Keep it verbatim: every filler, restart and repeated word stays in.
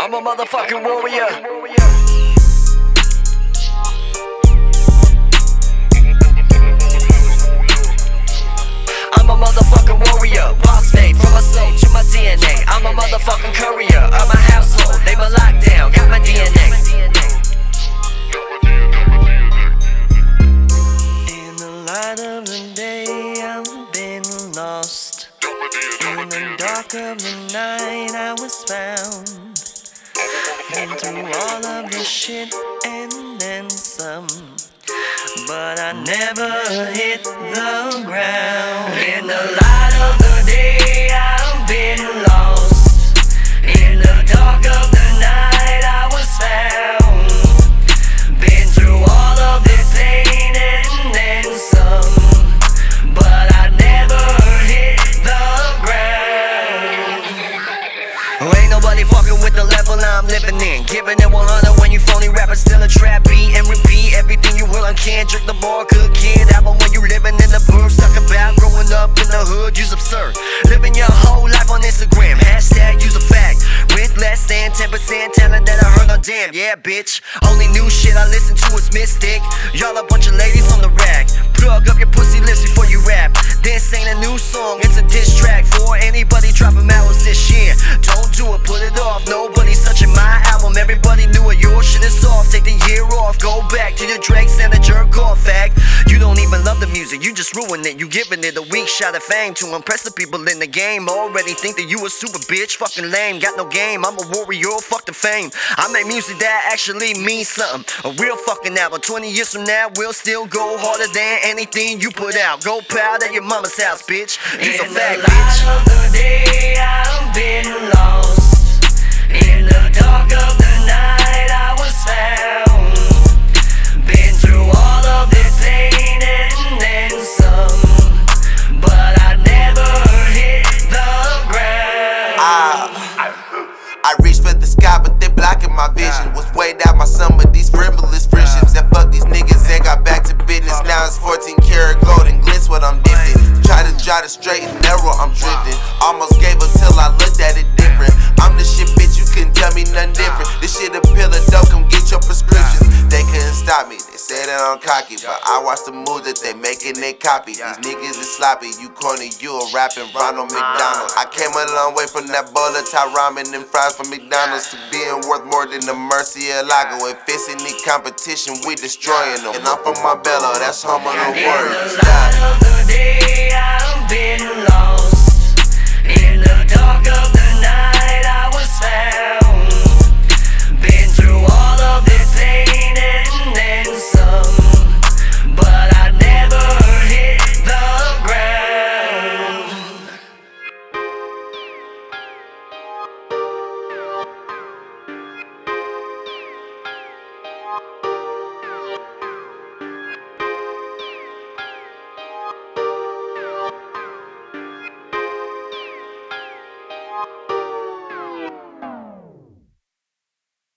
I'm a motherfucking warrior. I'm a motherfucking warrior. Boss made from my soul to my D N A. I'm a motherfucking courier of my household. They were locked down, got my D N A. In the light of the day, I've been lost. In the dark of the night, I was found. Been through all of the shit and then some, but I never hit the ground. In the light of the day, I've been lost. In the dark of the night, I was found. Been through all of this pain and then some, but I never hit the ground. Ain't nobody fucking with the level I'm living in. Giving it one hundred when you phony rappers still a trap beat and repeat everything you will on can. Drink the bar, cook kid album when you living in the burbs. Talk about growing up in the hood, you's absurd. Living your whole life on Instagram, hashtag use a fact. With less than ten percent talent that I heard on damn. Yeah, bitch, only new shit I listen to is Mystic. Y'all a bunch of ladies on the rack. Plug up your pussy lips before you rap. This ain't a new song, it's a diss track for anybody dropping albums this year. Don't do it, put it off. Nobody's touching my album. Everybody knew it, your shit is off. Take the year off, go back to your Drakes and the jerk off fact. You don't even love the music, you just ruin it. You giving it a weak shot of fame to impress the people in the game. Already think that you a super bitch, fucking lame. Got no game, I'm a warrior, fuck the fame. I make music that actually means something. A real fucking album. Twenty years from now, we'll still go harder than anything you put out. Go proud at your mama's house, bitch. It's a fact, bitch. In the light of the day, I've been lost. In the dark of the night, I was found. Been through all of this pain and then some, but I never hit the ground. I, I reach for the sky, but they blocking my vision. Was weighed out my sum of these frivolous friendships. And fuck these niggas and got back to business. Now it's fourteen karat gold and glitz what I'm dipped in. Try to drive the straight and narrow, I'm drifting. Almost gave up till I looked at it different. I'm the shit, bitch, you couldn't tell me nothing different. This shit a pill of dope, come get your prescriptions. They couldn't stop me, they say that I'm cocky, but I watch the moves that they making, they copy. These niggas is sloppy, you corny, you a rapping Ronald McDonald. I came a long way from that bowl of Thai ramen and fries from McDonald's to being worth more than the Murcielago. If it's any competition, we destroying them. And I'm from Marbella, that's home of the In the warriors. light of the day, I